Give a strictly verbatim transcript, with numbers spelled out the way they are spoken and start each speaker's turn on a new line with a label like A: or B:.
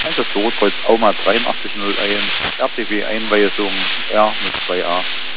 A: Das Rotkreuz Auma dreiundachtzig null eins, R T W-Einweisung R null zwei A.